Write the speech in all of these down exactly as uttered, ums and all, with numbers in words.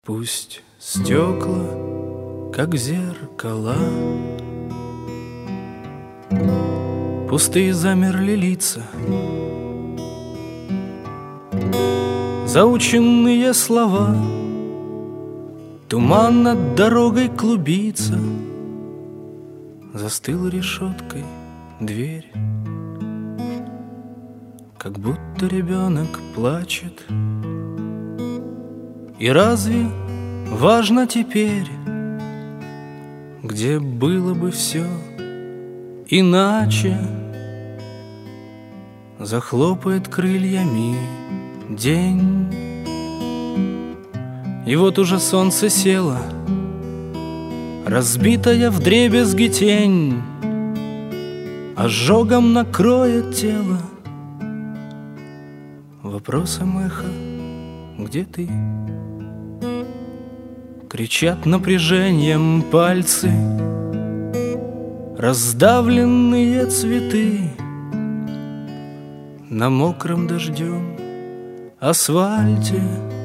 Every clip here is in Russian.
Пусть стекла, как зеркала, пустые замерли лица, заученные слова, туман над дорогой клубится, застыла решеткой дверь, как будто ребенок плачет. И разве важно теперь, где было бы все иначе? Захлопает крыльями день, и вот уже солнце село, разбитая вдребезги тень ожогом накроет тело. Вопросом эхо: где ты? Кричат напряжением пальцы, раздавленные цветы на мокром дождем асфальте.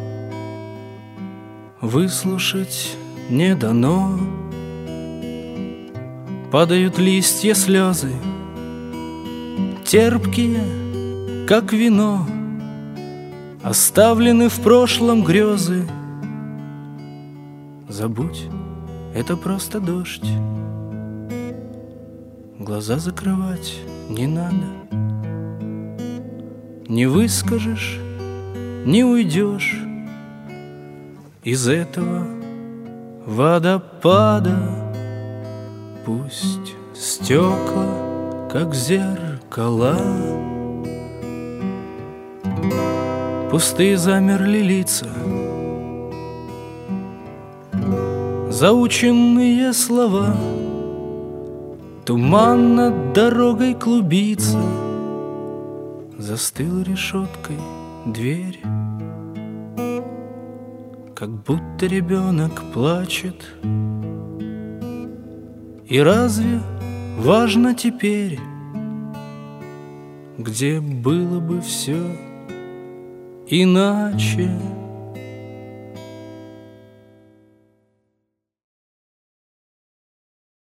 Выслушать не дано, падают листья слезы, терпкие, как вино, оставлены в прошлом грезы. Забудь, это просто дождь, глаза закрывать не надо. Не выскажешь, не уйдешь из этого водопада. Пусть стекла, как зеркала, пустые замерли лица, заученные слова, туман над дорогой клубится, застыла решеткой дверь, как будто ребенок плачет. И разве важно теперь, где было бы все иначе?